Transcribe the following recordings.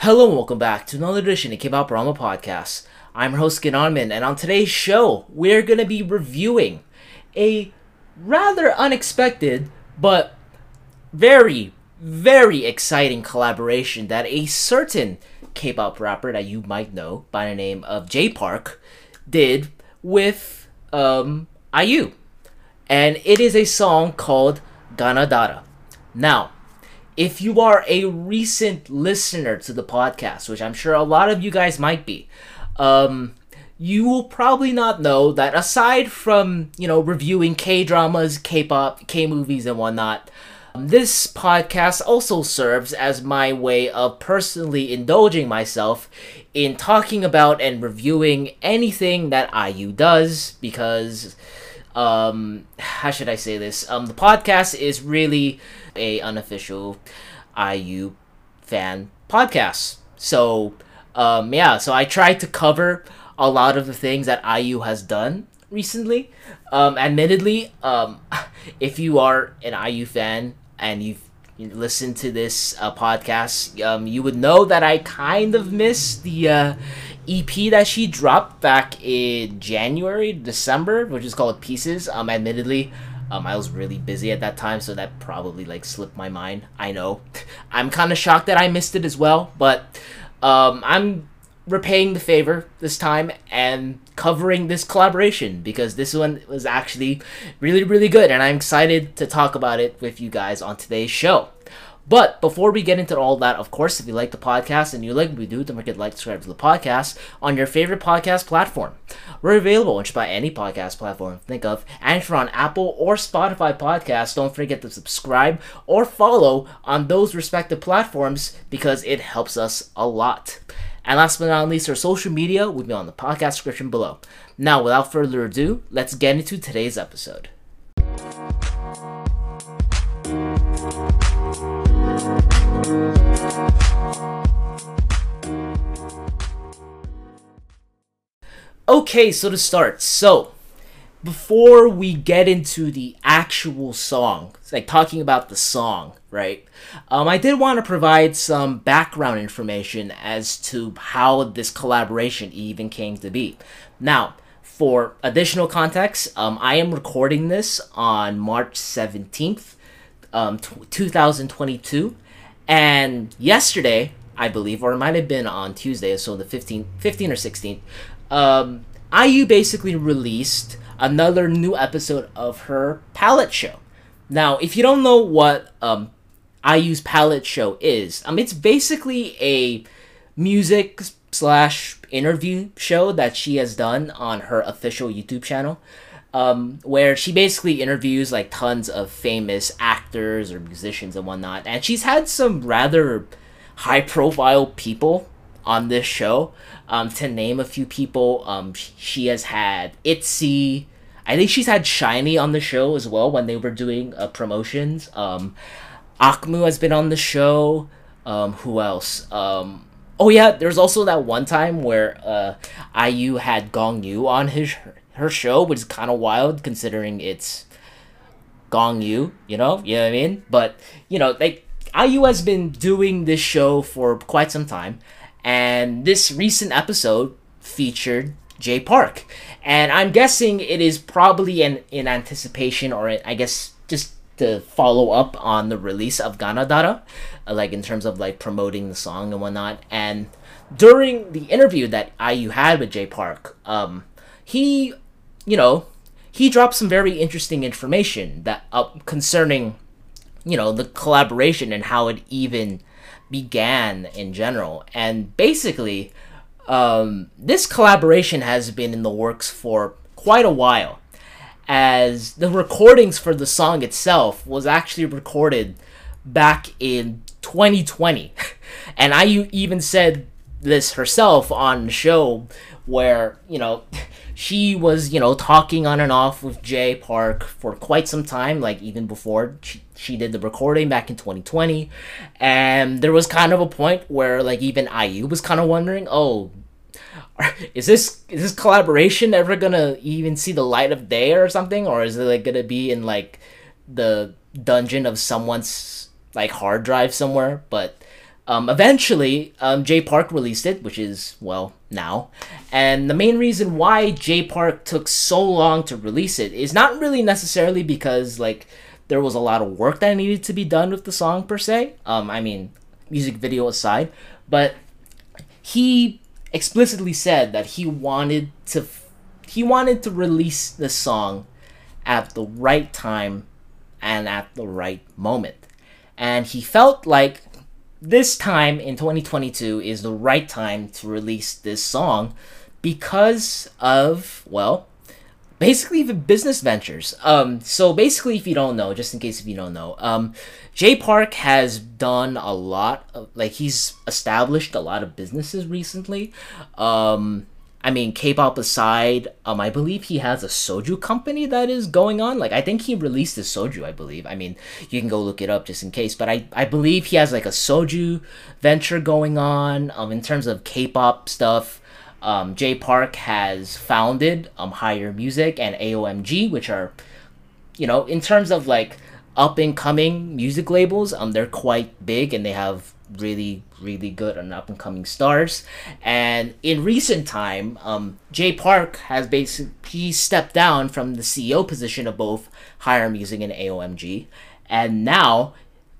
Hello and welcome back to another edition of K-Pop Rama Podcast. I'm your host Ginarmin, and on today's show, we're going to be reviewing a rather unexpected but very, very exciting collaboration that a certain K-pop rapper that you might know by the name of Jay Park did with IU. And it is a song called Ganadara. Now, if you are a recent listener to the podcast, which I'm sure a lot of you guys might be, you will probably not know that aside from, reviewing K-dramas, K-pop, K-movies, and whatnot, this podcast also serves as my way of personally indulging myself in talking about and reviewing anything that IU does, because, how should I say this? The podcast is really a unofficial IU fan podcast. So, so I tried to cover a lot of the things that IU has done recently. Admittedly, if you are an IU fan and you've listened to this podcast, you would know that I kind of missed the EP that she dropped back in January, December, which is called Pieces. Admittedly, I was really busy at that time, so that probably slipped my mind. I know. I'm kind of shocked that I missed it as well, but I'm repaying the favor this time and covering this collaboration because this one was actually really, really good, and I'm excited to talk about it with you guys on today's show. But before we get into all that, of course, if you like the podcast and you like what we do, don't forget to subscribe to the podcast on your favorite podcast platform. We're available on just about any podcast platform think of, and if you're on Apple or Spotify podcasts, don't forget to subscribe or follow on those respective platforms because it helps us a lot. And last but not least, our social media will be on the podcast description below. Now, without further ado, let's get into today's episode. Okay, so to start, before we get into the actual song, talking about the song, right? I did want to provide some background information as to how this collaboration even came to be. Now, for additional context, I am recording this on March 17th, 2022, and yesterday, I believe, or it might have been on Tuesday, so the 15th or 16th, IU basically released another new episode of her Palette Show. Now, if you don't know what IU's Palette Show is, it's basically a music / interview show that she has done on her official YouTube channel, where she basically interviews tons of famous actors or musicians and whatnot, and she's had some rather high-profile people on this show. To name a few people, she has had ITZY. I think she's had SHINee on the show as well when they were doing promotions. Akmu has been on the show. Who else? Oh yeah, there's also that one time where IU had Gong Yoo on her show, which is kind of wild considering it's Gong Yoo, you know what I mean? But, IU has been doing this show for quite some time, and this recent episode featured Jay Park. And I'm guessing it is probably in anticipation, or I guess just to follow up on the release of Ganadara, in terms of promoting the song and whatnot. And during the interview that IU had with Jay Park, he dropped some very interesting information that concerning the collaboration and how it even began in general. And basically, this collaboration has been in the works for quite a while, as the recordings for the song itself was actually recorded back in 2020. And IU even said this herself on the show where, she was, talking on and off with Jay Park for quite some time, even before she did the recording back in 2020. And there was kind of a point where, even IU was kind of wondering, oh, is this collaboration ever gonna even see the light of day or something? Or is it, gonna be in, the dungeon of someone's, hard drive somewhere? But Eventually, Jay Park released it, which is, well, now. And the main reason why Jay Park took so long to release it is not really necessarily because, like, there was a lot of work that needed to be done with the song, per se. I mean, music video aside. But he explicitly said that he wanted to release the song at the right time and at the right moment. And he felt like this time in 2022 is the right time to release this song because of, well, basically the business ventures. So basically, if you don't know, just in case if you don't know, Jay Park has done a lot of, like, he's established a lot of businesses recently. I mean, K-pop aside, I believe he has a soju company that is going on. Like, I think he released his soju, I believe. I mean, you can go look it up just in case. But I believe he has, like, a soju venture going on. In terms of K-pop stuff, Jay Park has founded Higher Music and AOMG, which are, you know, in terms of, like, up-and-coming music labels, they're quite big and they have really good and up and coming stars. And in recent time, Jay Park has basically stepped down from the CEO position of both Higher Music and AOMG, and now,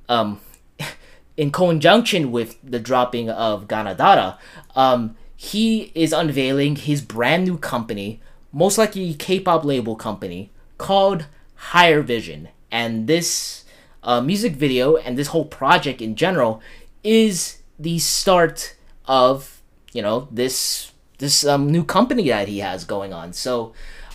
in conjunction with the dropping of Ganadara, he is unveiling his brand new company, most likely K-pop label company called Higher Vision. And this music video and this whole project in general is the start of, you know, this new company that he has going on. So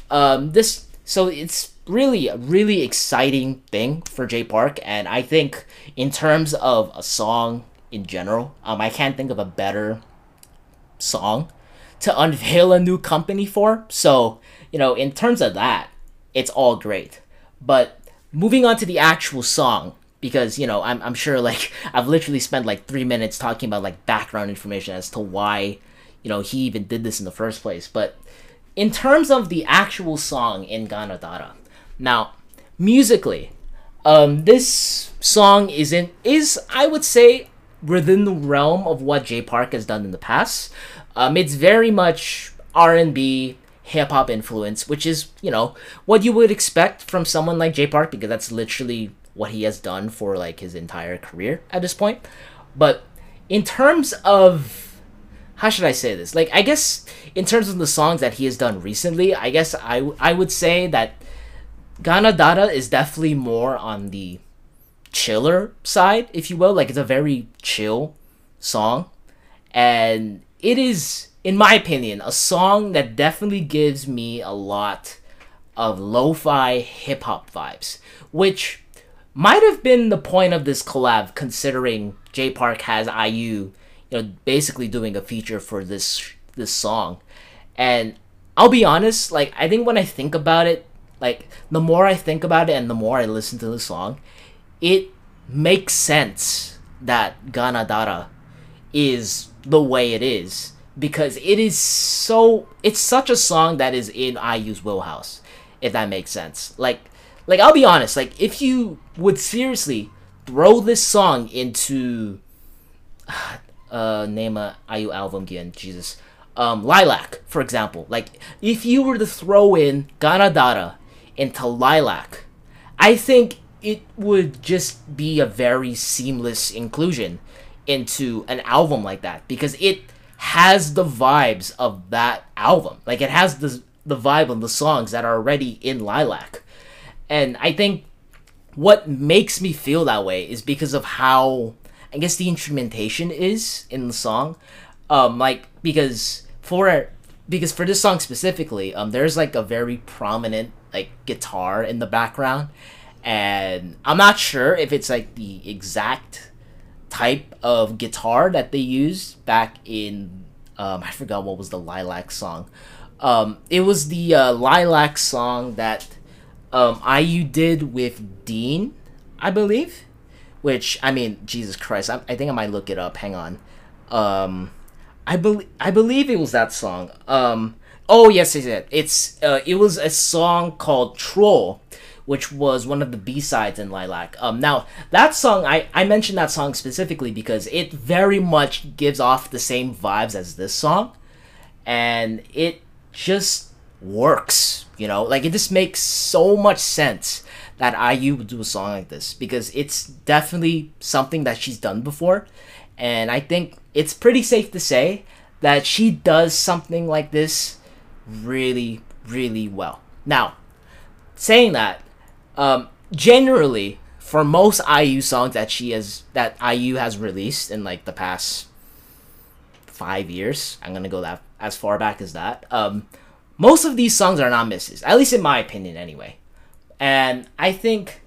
it's really a really exciting thing for Jay Park, and I think in terms of a song in general, I can't think of a better song to unveil a new company for. So, you know, in terms of that, it's all great. But moving on to the actual song, because, you know, I'm sure, like, I've literally spent like 3 minutes talking about, like, background information as to why, you know, he even did this in the first place. But in terms of the actual song in Ganadara, now, musically, this song is I would say within the realm of what Jay Park has done in the past. It's very much R&B, hip-hop influence, which is, you know, what you would expect from someone like Jay Park, because that's literally what he has done for, like, his entire career at this point. But in terms of, how should I say this? Like, I guess in terms of the songs that he has done recently, I guess I would say that Ganadara is definitely more on the chiller side, if you will. Like, it's a very chill song. And it is, in my opinion, a song that definitely gives me a lot of lo-fi hip-hop vibes, which might have been the point of this collab, considering Jay Park has IU, you know, basically doing a feature for this song. And I'll be honest, like, I think when I think about it, like, the more I think about it and the more I listen to the song, it makes sense that Ganadara is the way it is, because it's such a song that is in IU's wheelhouse, if that makes sense. Like, I'll be honest, like, if you would seriously throw this song into name a IU album again, Jesus. Lilac, for example. Like, if you were to throw in Ganadara into Lilac, I think it would just be a very seamless inclusion into an album like that, because it has the vibes of that album. Like, it has the vibe of the songs that are already in Lilac. And I think what makes me feel that way is because of how, I guess, the instrumentation is in the song. Because for this song specifically, there's, like, a very prominent, like, guitar in the background, and I'm not sure if it's, like, the exact type of guitar that they used back in, I forgot what was the Lilac song. It was the Lilac song that IU did with Dean, I believe. Which, I mean, Jesus Christ, I think I might look it up. Hang on. I believe it was that song. Oh yes. It was a song called Troll, which was one of the B-sides in Lilac. Now that song, I mentioned that song specifically because it very much gives off the same vibes as this song, and it just works. Like it just makes so much sense that IU would do a song like this because it's definitely something that she's done before, and I think it's pretty safe to say that she does something like this really, really well. Now, saying that, generally for most IU songs that IU has released in like the past 5 years, I'm gonna go that as far back as that. Most of these songs are not misses, at least in my opinion, anyway. And I think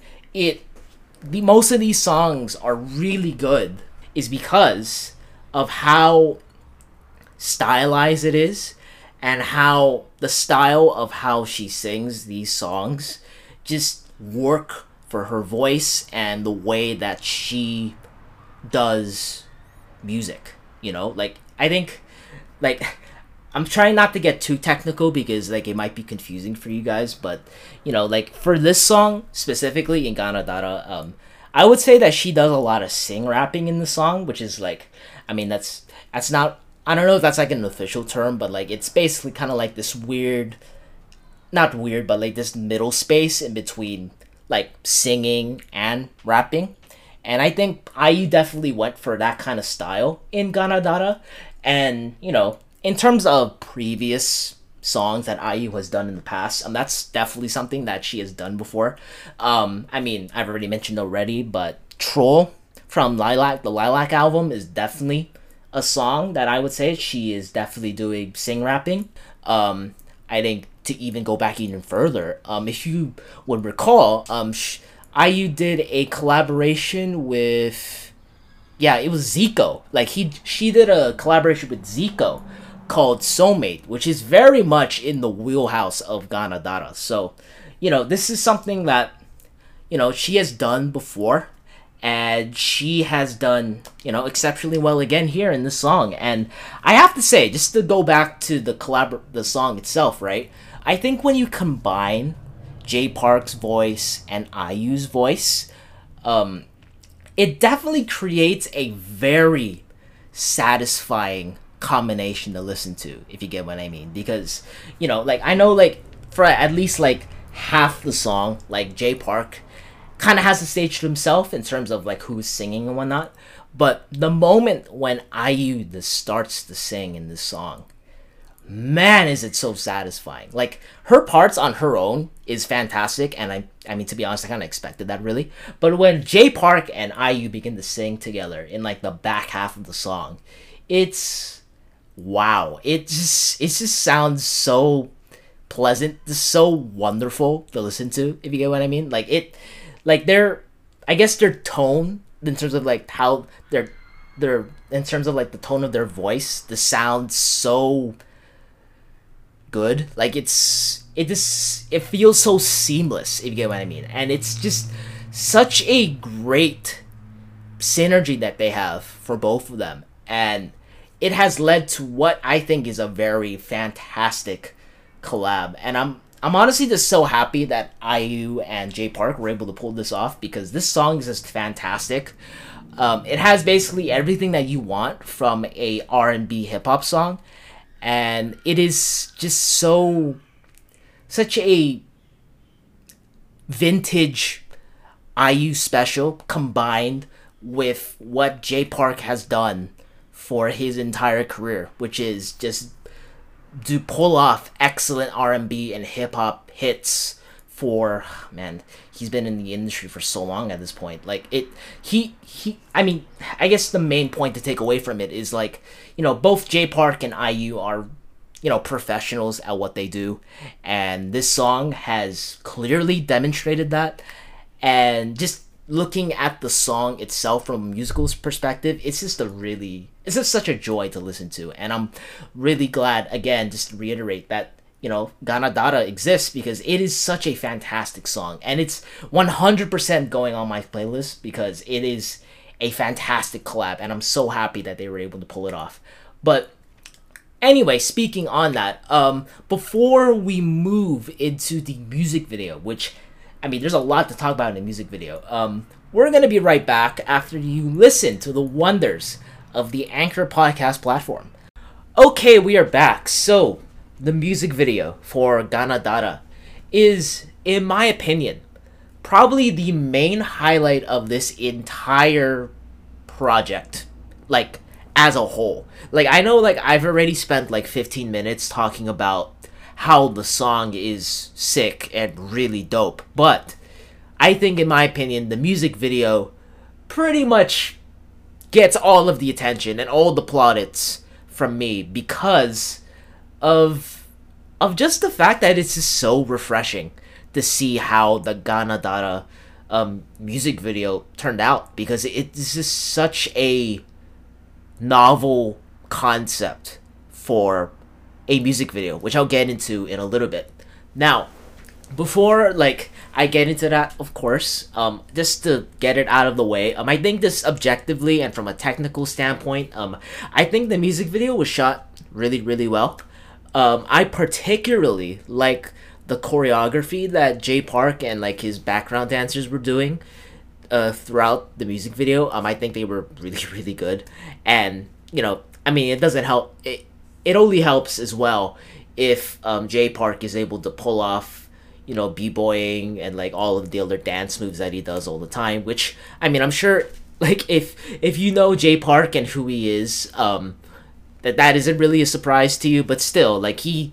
most of these songs are really good is because of how stylized it is and how the style of how she sings these songs just work for her voice and the way that she does music. Like I think, like, I'm trying not to get too technical because like it might be confusing for you guys, but like for this song specifically in Ganadara, I would say that she does a lot of sing rapping in the song, which is like, I mean that's not, I don't know if that's like an official term, but like it's basically kind of like this weird, not weird, but like this middle space in between like singing and rapping. And I think IU definitely went for that kind of style in Ganadara. And, in terms of previous songs that IU has done in the past, that's definitely something that she has done before. I mean, I've already mentioned already, but Troll from Lilac, the Lilac album, is definitely a song that I would say she is definitely doing sing rapping. I think to even go back even further, if you would recall, IU did a collaboration with, yeah, it was Zico. Like she did a collaboration with Zico called Soulmate, which is very much in the wheelhouse of Ganadara. So, this is something that, she has done before, and she has done, exceptionally well again here in this song. And I have to say, just to go back to the song itself, right? I think when you combine Jay Park's voice and IU's voice, it definitely creates a very satisfying combination to listen to, if you get what I mean. Because, like, I know, like, for at least, like, half the song, like, Jay Park kind of has the stage to himself in terms of, like, who's singing and whatnot. But the moment when IU starts to sing in this song, man, is it so satisfying. Like, her parts on her own is fantastic, and I mean, to be honest, I kind of expected that, really. But when Jay Park and IU begin to sing together in, like, the back half of the song, it's, wow. It just sounds so pleasant, just so wonderful to listen to, if you get what I mean. Like, I guess their tone, in terms of, like, how they're, in terms of, like, the tone of their voice, the sound so good. Like, it feels so seamless, if you get what I mean. And it's just such a great synergy that they have for both of them, and it has led to what I think is a very fantastic collab. And I'm honestly just so happy that IU and Jay Park were able to pull this off, because this song is just fantastic. It has basically everything that you want from a R&B hip-hop song, and it is just such a vintage IU special combined with what Jay Park has done for his entire career, which is just to pull off excellent R&B and hip-hop hits for, man, he's been in the industry for so long at this point. Like, I mean, I guess the main point to take away from it is, like, both Jay Park and IU are, professionals at what they do, and this song has clearly demonstrated that. And just looking at the song itself from a musical perspective, it's just such a joy to listen to. And I'm really glad, again, just to reiterate that, Ganadara exists, because it is such a fantastic song, and it's 100% going on my playlist because it is a fantastic collab, and I'm so happy that they were able to pull it off. But anyway, speaking on that, before we move into the music video, which I mean, there's a lot to talk about in the music video. We're gonna be right back after you listen to the wonders of the Anchor podcast platform. Okay, we are back. So, the music video for Ganadara is, in my opinion, probably the main highlight of this entire project. Like, as a whole. Like, I know, like, I've already spent like 15 minutes talking about how the song is sick and really dope, but I think, in my opinion, the music video pretty much gets all of the attention and all the plaudits from me because of just the fact that it's just so refreshing to see how the Ganadara music video turned out, because it's just such a novel concept for a music video, which I'll get into in a little bit. Now, before like I get into that, of course, just to get it out of the way, I think this objectively and from a technical standpoint, I think the music video was shot really, really well. I particularly like the choreography that Jay Park and like his background dancers were doing throughout the music video. I think they were really, really good, and I mean, it doesn't help. It only helps as well if Jay Park is able to pull off b-boying and like all of the other dance moves that he does all the time, which I mean, I'm sure like if you know Jay Park and who he is, that isn't really a surprise to you, but still, like he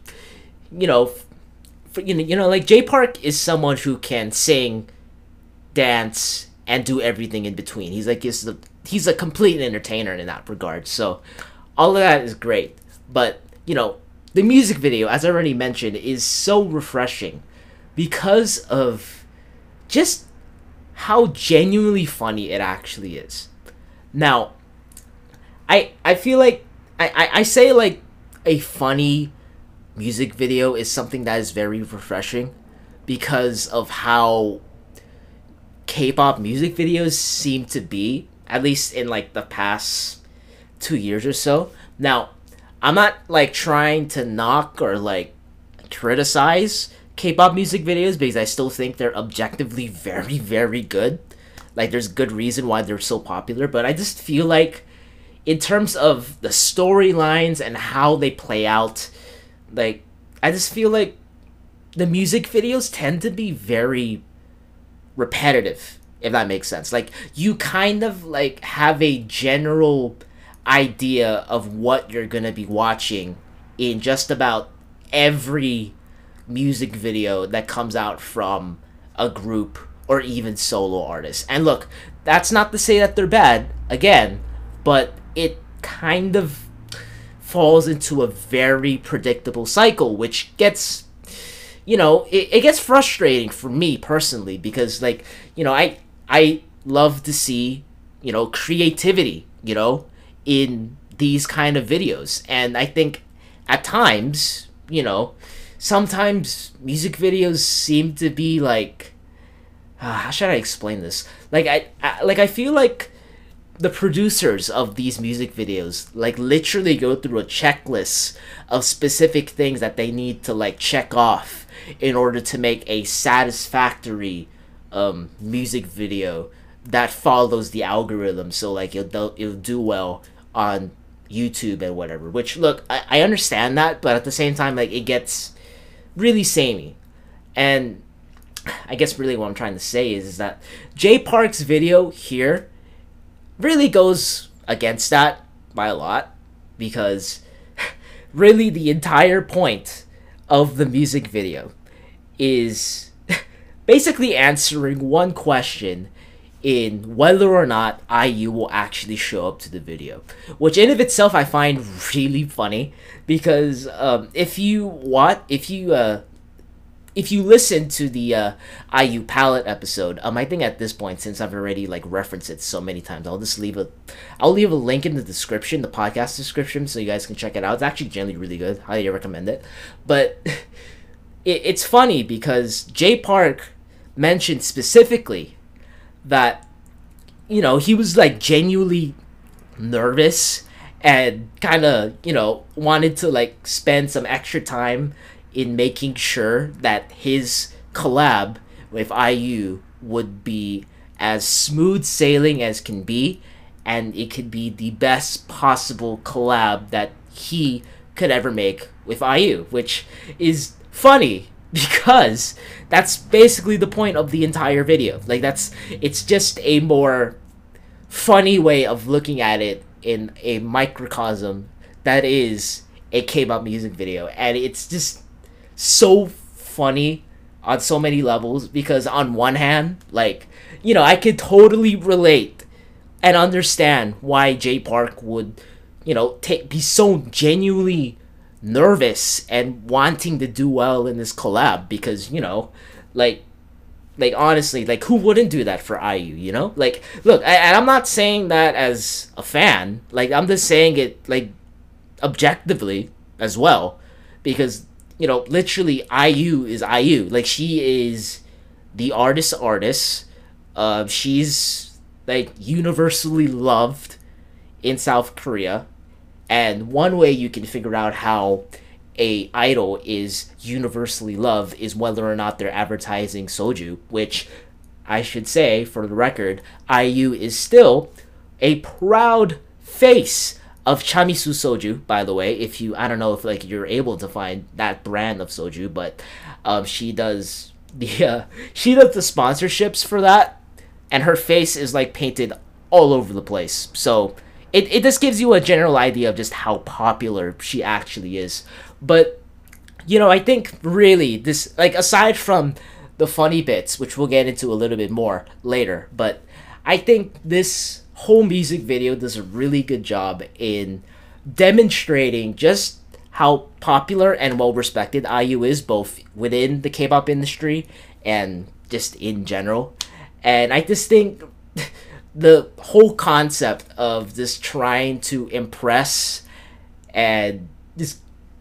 like Jay Park is someone who can sing, dance, and do everything in between. He's a complete entertainer in that regard, so all of that is great. But the music video, as I already mentioned, is so refreshing because of just how genuinely funny it actually is. Now, I feel like I say like a funny music video is something that is very refreshing because of how K-pop music videos seem to be, at least in like the past 2 years or so. Now, I'm not like trying to knock or like criticize K-pop music videos because I still think they're objectively very, very good. Like, there's good reason why they're so popular, but I just feel like in terms of the storylines and how they play out, like, I just feel like the music videos tend to be very repetitive, if that makes sense. Like, you kind of like have a general idea of what you're gonna be watching in just about every music video that comes out from a group or even solo artists. And look, that's not to say that they're bad, again, but it kind of falls into a very predictable cycle, which gets it gets frustrating for me personally, because like I love to see creativity in these kind of videos, and I think at times sometimes music videos seem to be like how should I explain this? Like I feel like the producers of these music videos like literally go through a checklist of specific things that they need to like check off in order to make a satisfactory music video that follows the algorithm, so like it'll do well on YouTube and whatever. Which, look, I understand that, but at the same time, like, it gets really samey. And I guess really what I'm trying to say is that Jay Park's video here really goes against that by a lot, because really the entire point of the music video is basically answering one question in whether or not IU will actually show up to the video, which in of itself I find really funny, because if you listen to the IU palette episode, I think at this point, since I've already like referenced it so many times, I'll leave a link in the description, the podcast description, so you guys can check it out. It's actually generally really good. Highly recommend it. But it's funny because Jay Park mentioned specifically that he was like genuinely nervous and kind of wanted to like spend some extra time in making sure that his collab with IU would be as smooth sailing as can be, and it could be the best possible collab that he could ever make with IU, which is funny because that's basically the point of the entire video. Like it's just a more funny way of looking at it in a microcosm that is a K-pop music video, and it's just so funny on so many levels because on one hand, like, you know, I could totally relate and understand why Jay Park would, you know, be so genuinely nervous and wanting to do well in this collab because, you know, like honestly, like who wouldn't do that for IU, you know? Like, look, and I'm not saying that as a fan. Like, I'm just saying it like objectively as well, because, you know, literally IU is IU. Like, she is the artist. She's like universally loved in South Korea, and one way you can figure out how a idol is universally loved is whether or not they're advertising soju, which I should say for the record, IU is still a proud face of Chamisu soju, by the way. If you, I don't know if like you're able to find that brand of soju, but she does she does the sponsorships for that, and her face is like painted all over the place. So it just gives you a general idea of just how popular she actually is. But, you know, I think really this, like, aside from the funny bits, which we'll get into a little bit more later, but I think this whole music video does a really good job in demonstrating just how popular and well respected IU is, both within the K-pop industry and just in general. And I just think the whole concept of just trying to impress and just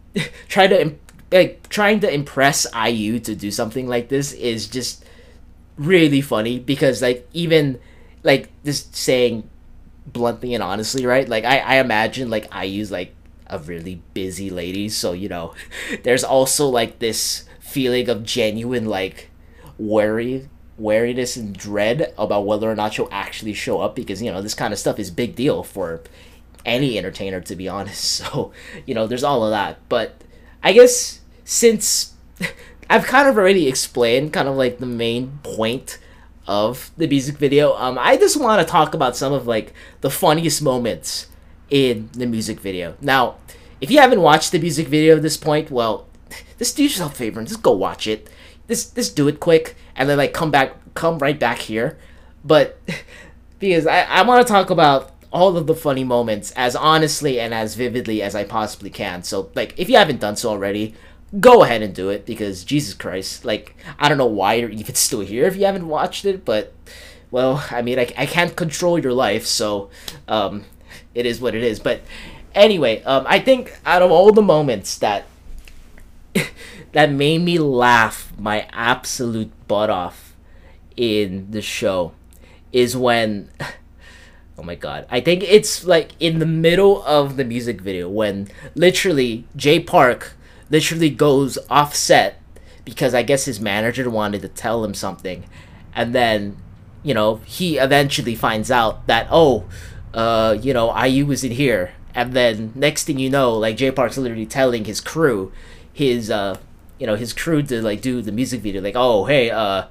trying to impress IU to do something like this is just really funny, because like even like just saying bluntly and honestly, right, like I imagine like IU's like a really busy lady, so, you know, there's also like this feeling of genuine like wariness and dread about whether or not she'll actually show up, because, you know, this kind of stuff is big deal for any entertainer, to be honest. So, you know, there's all of that. But I guess since I've kind of already explained kind of like the main point of the music video, I just want to talk about some of like the funniest moments in the music video. Now, if you haven't watched the music video at this point, well, just do yourself a favor and just go watch it. Just do it quick, and then like come right back here. But because I want to talk about all of the funny moments as honestly and as vividly as I possibly can. So, like, if you haven't done so already, go ahead and do it, because Jesus Christ, like, I don't know why you're even still here if you haven't watched it, but, well, I mean, I can't control your life, so, it is what it is. But anyway, I think out of all the moments that that made me laugh my absolute butt off in the show is when oh my god, I think it's like in the middle of the music video when literally Jay Park literally goes off set because I guess his manager wanted to tell him something, and then, you know, he eventually finds out that, you know, IU was in here, and then next thing you know, like, Jay Park's literally telling his crew, his crew to like do the music video, like, oh hey,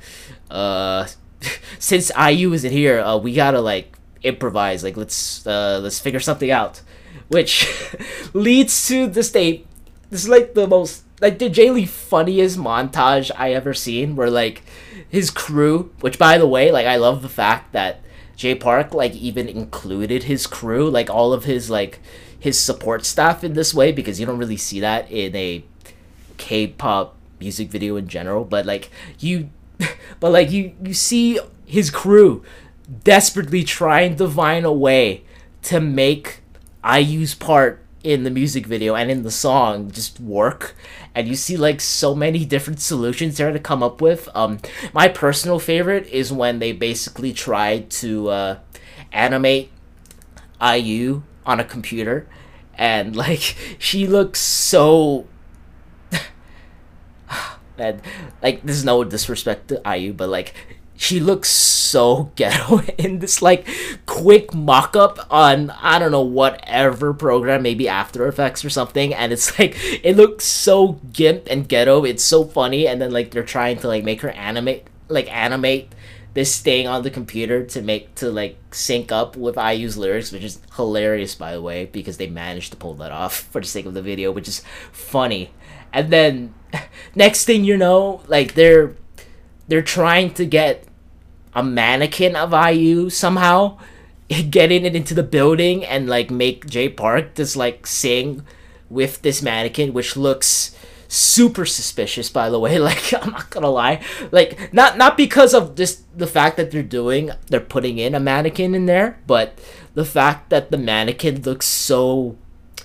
since IU isn't here, we gotta like improvise, like let's figure something out, which leads to this is like the most, like, the genuinely funniest montage I ever seen, where like his crew, which by the way, like, I love the fact that Jay Park like even included his crew, like all of his like his support staff in this way, because you don't really see that in a K-pop music video in general, but you see his crew desperately trying to find a way to make IU's part in the music video and in the song just work, and you see like so many different solutions there to come up with. My personal favorite is when they basically tried to animate IU on a computer, and like she looks so And like, there's no disrespect to IU, but like, she looks so ghetto in this like quick mock-up on, I don't know, whatever program, maybe After Effects or something, and it's like, it looks so gimp and ghetto. It's so funny. And then like, they're trying to like make her animate this thing on the computer to like sync up with IU's lyrics, which is hilarious, by the way, because they managed to pull that off for the sake of the video, which is funny. And then next thing you know, like, they're trying to get a mannequin of IU somehow, getting it into the building, and like make Jay Park just like sing with this mannequin, which looks super suspicious, by the way. Like, I'm not gonna lie, like, not because of just the fact that they're putting in a mannequin in there, but the fact that the mannequin looks so,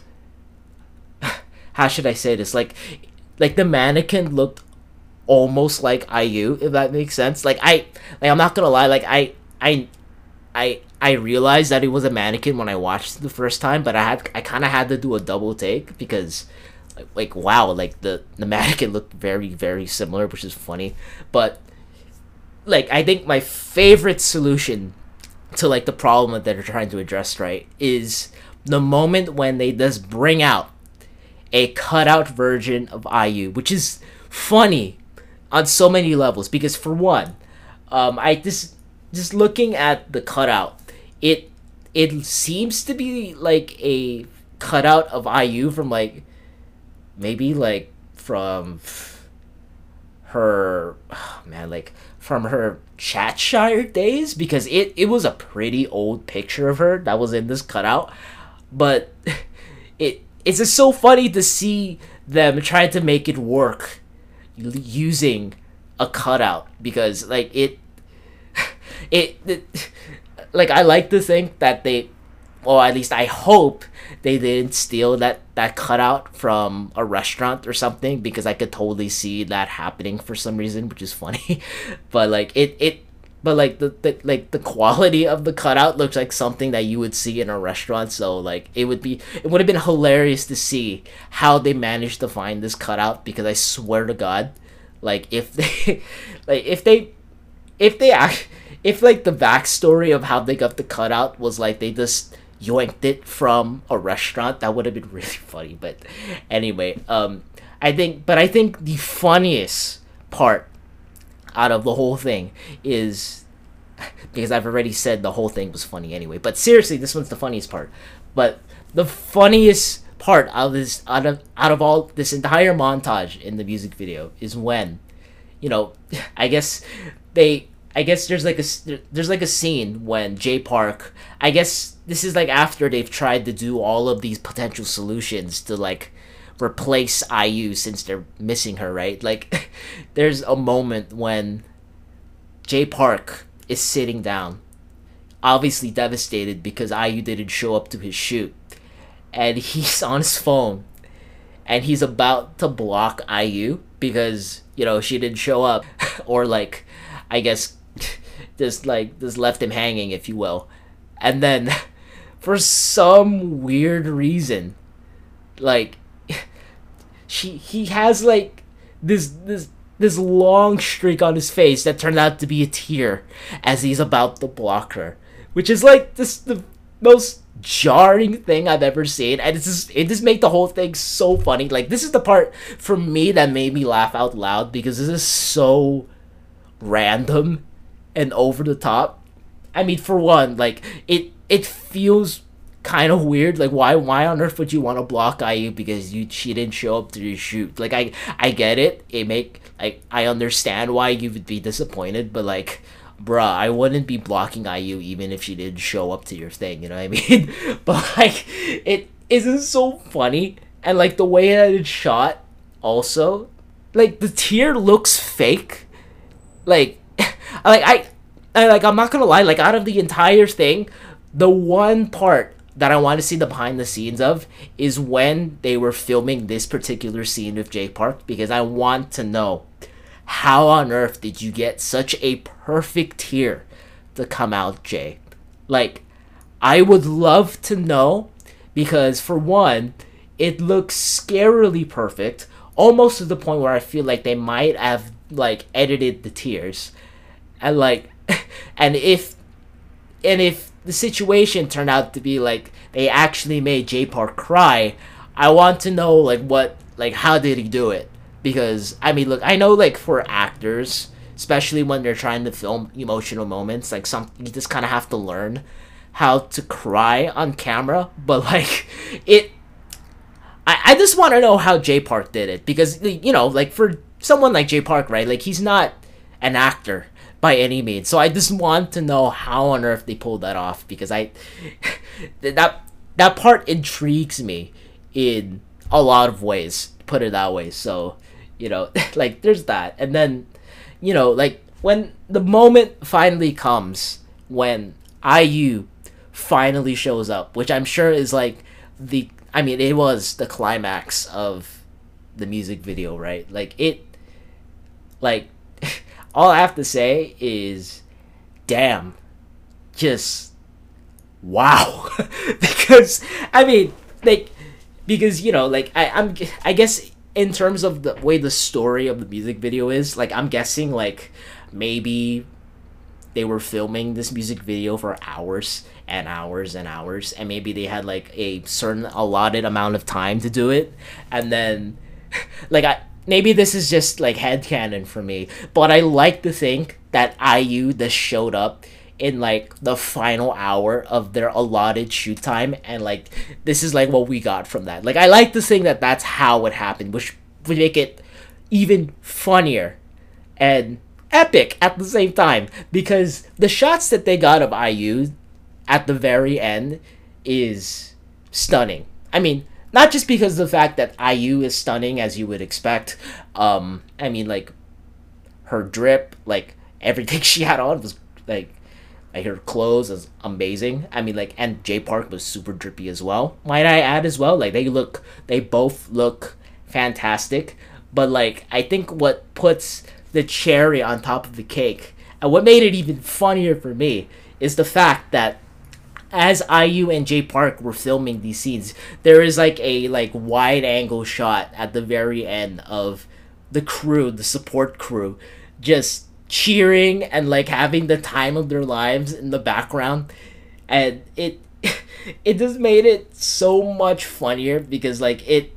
how should I say this, like the mannequin looked almost like IU, if that makes sense. I'm not gonna lie, like, I realized that it was a mannequin when I watched it the first time, but I kind of had to do a double take, because like wow, like the mannequin looked very, very similar, which is funny. But like, I think my favorite solution to like the problem that they're trying to address, right, is the moment when they just bring out a cutout version of IU, which is funny on so many levels. Because for one, I just looking at the cutout, it seems to be like a cutout of IU from like, maybe like from her, oh man, like from her Chatshire days, because it was a pretty old picture of her that was in this cutout. But it's just so funny to see them trying to make it work using a cutout, because like it like, I like to think that they, or at least I hope they didn't steal that cutout from a restaurant or something, because I could totally see that happening for some reason, which is funny. But like, but like the quality of the cutout looks like something that you would see in a restaurant. So like, it would have been hilarious to see how they managed to find this cutout, because I swear to God, like, if they like if like the backstory of how they got the cutout was like they just yoinked it from a restaurant, that would have been really funny. But anyway, I think the funniest part out of the whole thing is, because I've already said the whole thing was funny anyway, but seriously, this one's the funniest part. But the funniest part out of all this entire montage in the music video is when, I guess there's like a scene when Jay Park, I guess this is like after they've tried to do all of these potential solutions to like replace IU since they're missing her, right? Like, there's a moment when Jay Park is sitting down, obviously devastated because IU didn't show up to his shoot, and he's on his phone, and he's about to block IU because she didn't show up, or like, I guess just left him hanging, if you will. And then for some weird reason, like, he has like this long streak on his face that turned out to be a tear as he's about to block her, which is like the most jarring thing I've ever seen. And it just made the whole thing so funny. Like, this is the part for me that made me laugh out loud, because this is so random and over the top. I mean, for one, like, it feels kind of weird. Like, why on earth would you want to block IU because she didn't show up to your shoot? Like, I get it. I understand why you would be disappointed, but like, bruh, I wouldn't be blocking IU even if she didn't show up to your thing, you know what I mean? But like, it isn't so funny, and like the way that it's shot also, like, the tear looks fake. Like, I'm not gonna lie, like, out of the entire thing, the one part that I want to see the behind the scenes of is when they were filming this particular scene with Jay Park, because I want to know, how on earth did you get such a perfect tear to come out, Jay? Like, I would love to know, because for one, it looks scarily perfect. almost to the point where I feel like they might have like edited the tears, and like, and if the situation turned out to be like they actually made Jay Park cry, I want to know like how did he do it? Because I mean, look, I know like for actors, especially when they're trying to film emotional moments, like some you just kind of have to learn how to cry on camera. But like it, I just want to know how Jay Park did it, because like for someone like Jay Park, right? Like he's not an actor by any means, so I just want to know how on earth they pulled that off, because I that part intrigues me in a lot of ways, put it that way. So like there's that, and then like when the moment finally comes when IU finally shows up, which I'm sure is like it was the climax of the music video, right? Like it, like all I have to say is, damn, just wow, because I mean, like, because like I guess in terms of the way the story of the music video is, like I'm guessing like maybe they were filming this music video for hours and hours and hours, and maybe they had like a certain allotted amount of time to do it, and then like maybe this is just like headcanon for me, but I like to think that IU just showed up in like the final hour of their allotted shoot time, and like this is like what we got from that. Like I like to think that that's how it happened, which would make it even funnier and epic at the same time, because the shots that they got of IU at the very end is stunning. I mean, not just because of the fact that IU is stunning as you would expect. I mean, like her drip, like everything she had on was like her clothes is amazing. I mean, like, and Jay Park was super drippy as well, might I add as well. Like they both look fantastic. But like I think what puts the cherry on top of the cake, and what made it even funnier for me, is the fact that as IU and Jay Park were filming these scenes, there is like a like wide angle shot at the very end of the crew, the support crew, just cheering and like having the time of their lives in the background, and it it just made it so much funnier, because like it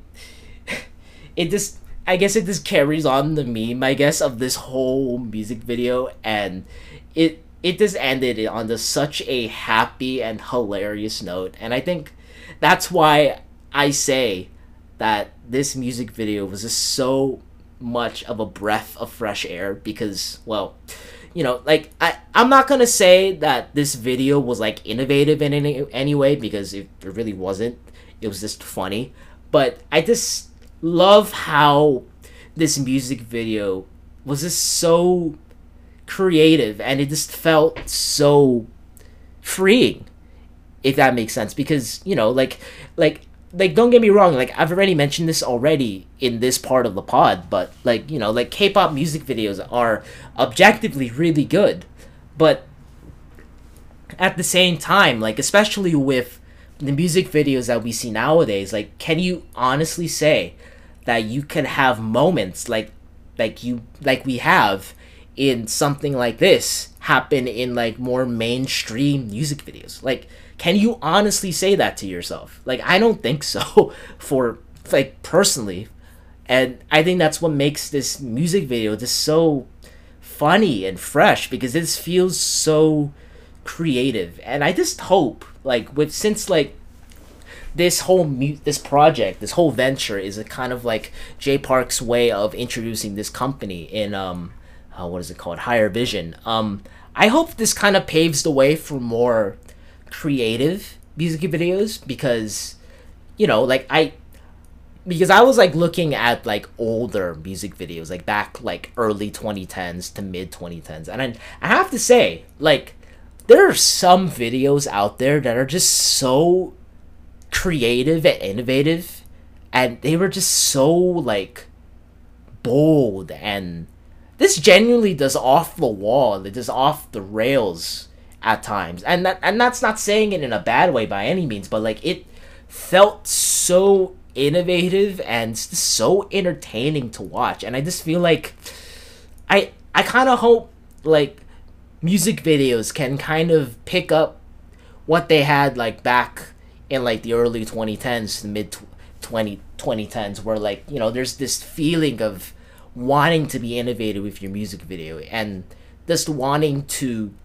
just, I guess it just carries on the meme, I guess, of this whole music video, and it just ended on just such a happy and hilarious note. And I think that's why I say that this music video was just so much of a breath of fresh air, because, well, like I'm not gonna say that this video was like innovative in any way, because it really wasn't. It was just funny. But I just love how this music video was just so creative, and it just felt so freeing, if that makes sense. Because like don't get me wrong, like I've already mentioned this already in this part of the pod, but like like K-pop music videos are objectively really good, but at the same time, like especially with the music videos that we see nowadays, like can you honestly say that you can have moments like we have in something like this happen in like more mainstream music videos? Like, can you honestly say that to yourself? Like, I don't think so for like personally. And I think that's what makes this music video just so funny and fresh, because this feels so creative. And I just hope, like, since like this whole this project, this whole venture is a kind of like Jay Park's way of introducing this company in what is it called, Higher Vision. I hope this kind of paves the way for more creative music videos, because like because I was like looking at like older music videos, like back like early 2010s to mid 2010s, and I have to say, like, there are some videos out there that are just so creative and innovative, and they were just so like bold, and this genuinely does off the wall, it does off the rails at times, and that's not saying it in a bad way by any means, but like it felt so innovative and it's just so entertaining to watch. And I just feel like I kind of hope like music videos can kind of pick up what they had like back in like the early 2010s to mid 2010s, where like, you know, there's this feeling of wanting to be innovative with your music video and just wanting to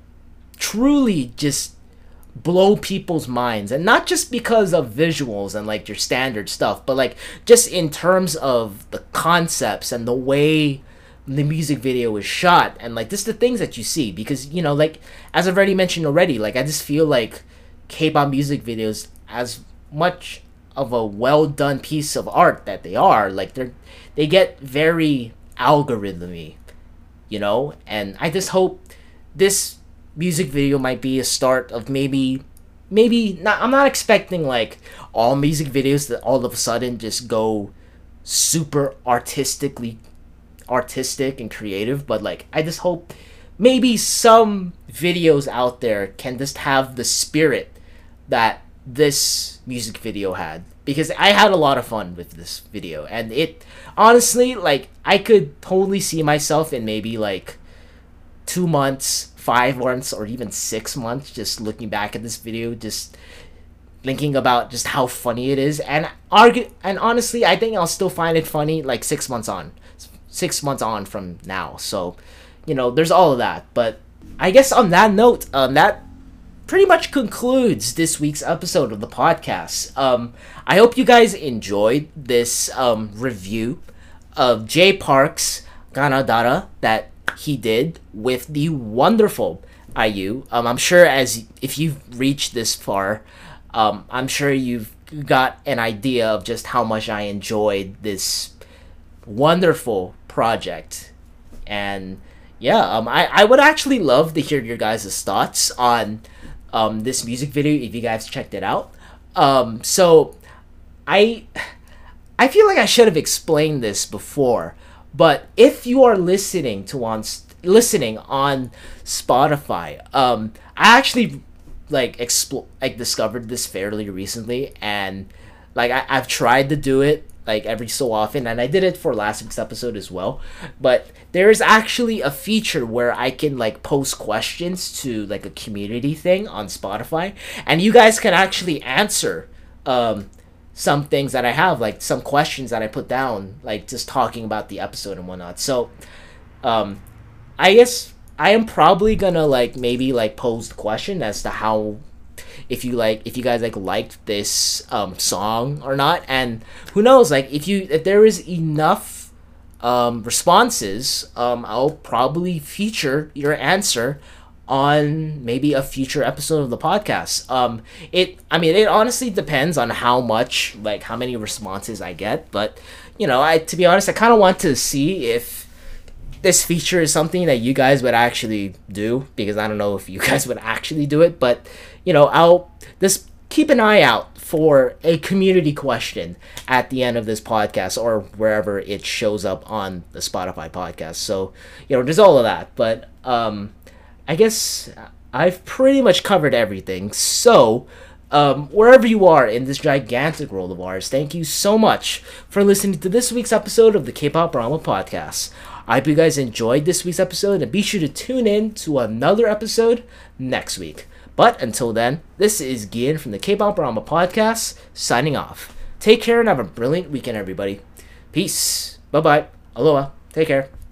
truly just blow people's minds, and not just because of visuals and like your standard stuff, but like just in terms of the concepts and the way the music video is shot and like just the things that you see. Because, you know, like as I've already mentioned already, like I just feel like K-pop music videos, as much of a well done piece of art that they are, like they get very algorithmy, you know. And I just hope this music video might be a start of maybe not. I'm not expecting like all music videos that all of a sudden just go super artistic and creative, but like I just hope maybe some videos out there can just have the spirit that this music video had, because I had a lot of fun with this video. And it honestly, like, I could totally see myself in maybe like 2 months, 5 months, or even 6 months just looking back at this video, just thinking about just how funny it is. And honestly, I think I'll still find it funny like 6 months on from now. So, you know, there's all of that. But I guess on that note, that pretty much concludes this week's episode of the podcast. I hope you guys enjoyed this review of Jay Park's Ganadara that he did with the wonderful IU. I'm sure if you've reached this far, I'm sure you've got an idea of just how much I enjoyed this wonderful project. And yeah, I would actually love to hear your guys' thoughts on this music video if you guys checked it out. So I feel like I should have explained this before, but if you are listening on Spotify, I actually discovered this fairly recently, and like I've tried to do it like every so often, and I did it for last week's episode as well. But there is actually a feature where I can like post questions to like a community thing on Spotify, and you guys can actually answer some things that I have, like some questions that I put down, like just talking about the episode and whatnot. So I guess I am probably gonna like maybe like pose the question as to how, if you guys like liked this song or not. And who knows, like if there is enough responses, I'll probably feature your answer on maybe a future episode of the podcast. It honestly depends on how many responses I get, but you know, to be honest, I kind of want to see if this feature is something that you guys would actually do, because I don't know if you guys would actually do it. But you know, I'll just keep an eye out for a community question at the end of this podcast, or wherever it shows up on the Spotify podcast. So, you know, there's all of that. But I guess I've pretty much covered everything. So, wherever you are in this gigantic world of ours, thank you so much for listening to this week's episode of the K-Pop Brahma Podcast. I hope you guys enjoyed this week's episode, and be sure to tune in to another episode next week. But until then, this is Gian from the K-Pop Brahma Podcast, signing off. Take care and have a brilliant weekend, everybody. Peace. Bye-bye. Aloha. Take care.